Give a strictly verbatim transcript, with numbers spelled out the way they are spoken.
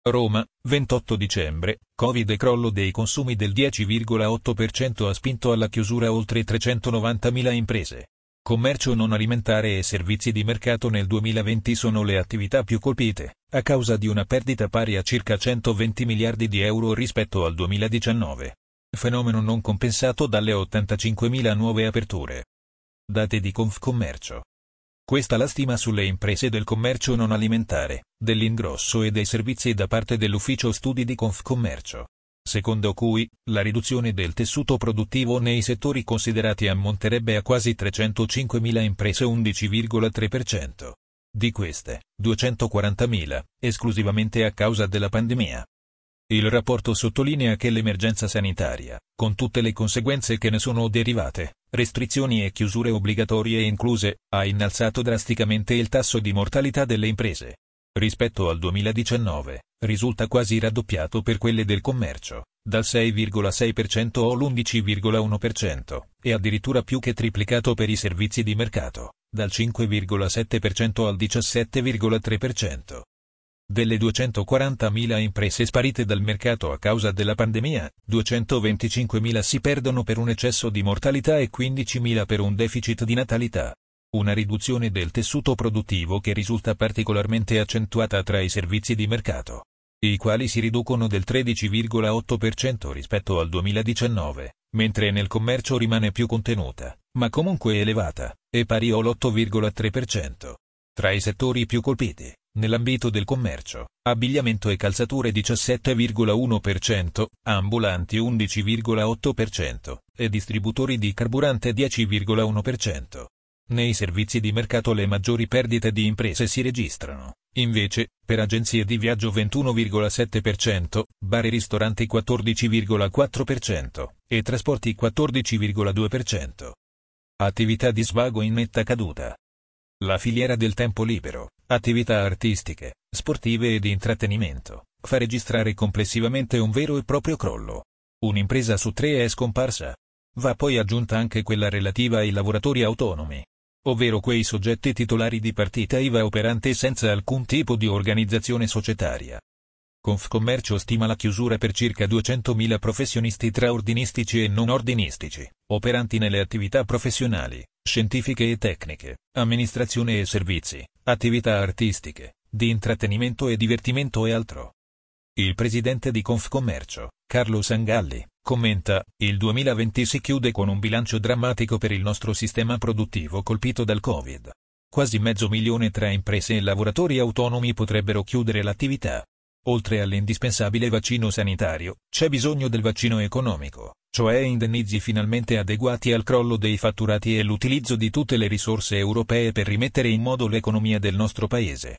Roma, ventotto dicembre, Covid e crollo dei consumi del dieci virgola otto per cento ha spinto alla chiusura oltre trecentonovantamila imprese. Commercio non alimentare e servizi di mercato nel duemilaventi sono le attività più colpite, a causa di una perdita pari a circa centoventi miliardi di euro rispetto al duemiladiciannove. Fenomeno non compensato dalle ottantacinquemila nuove aperture. Dati di Confcommercio. Questa la stima sulle imprese del commercio non alimentare, dell'ingrosso e dei servizi da parte dell'ufficio studi di Confcommercio, secondo cui la riduzione del tessuto produttivo nei settori considerati ammonterebbe a quasi trecentocinquemila imprese, undici virgola tre per cento. Di queste, duecentoquarantamila, esclusivamente a causa della pandemia. Il rapporto sottolinea che l'emergenza sanitaria, con tutte le conseguenze che ne sono derivate, restrizioni e chiusure obbligatorie incluse, ha innalzato drasticamente il tasso di mortalità delle imprese. Rispetto al duemiladiciannove, risulta quasi raddoppiato per quelle del commercio, dal sei virgola sei per cento all'undici virgola uno per cento, e addirittura più che triplicato per i servizi di mercato, dal cinque virgola sette per cento al diciassette virgola tre per cento. Delle duecentoquarantamila imprese sparite dal mercato a causa della pandemia, duecentoventicinquemila si perdono per un eccesso di mortalità e quindicimila per un deficit di natalità. Una riduzione del tessuto produttivo che risulta particolarmente accentuata tra i servizi di mercato, i quali si riducono del tredici virgola otto per cento rispetto al duemiladiciannove, mentre nel commercio rimane più contenuta, ma comunque elevata, e pari all'otto virgola tre per cento. Tra i settori più colpiti, nell'ambito del commercio, abbigliamento e calzature diciassette virgola uno per cento, ambulanti undici virgola otto per cento, e distributori di carburante dieci virgola uno per cento. Nei servizi di mercato le maggiori perdite di imprese si registrano, invece, per agenzie di viaggio ventuno virgola sette per cento, bar e ristoranti quattordici virgola quattro per cento, e trasporti quattordici virgola due per cento. Attività di svago in netta caduta. La filiera del tempo libero, attività artistiche, sportive e di intrattenimento, fa registrare complessivamente un vero e proprio crollo. Un'impresa su tre è scomparsa. Va poi aggiunta anche quella relativa ai lavoratori autonomi, ovvero quei soggetti titolari di partita I V A operanti senza alcun tipo di organizzazione societaria. Confcommercio stima la chiusura per circa duecentomila professionisti tra ordinistici e non ordinistici, operanti nelle attività professionali, scientifiche e tecniche, amministrazione e servizi, attività artistiche, di intrattenimento e divertimento e altro. Il presidente di Confcommercio, Carlo Sangalli, commenta: il duemilaventi si chiude con un bilancio drammatico per il nostro sistema produttivo colpito dal Covid. Quasi mezzo milione tra imprese e lavoratori autonomi potrebbero chiudere l'attività. Oltre all'indispensabile vaccino sanitario, c'è bisogno del vaccino economico, cioè indennizi finalmente adeguati al crollo dei fatturati e l'utilizzo di tutte le risorse europee per rimettere in modo l'economia del nostro paese.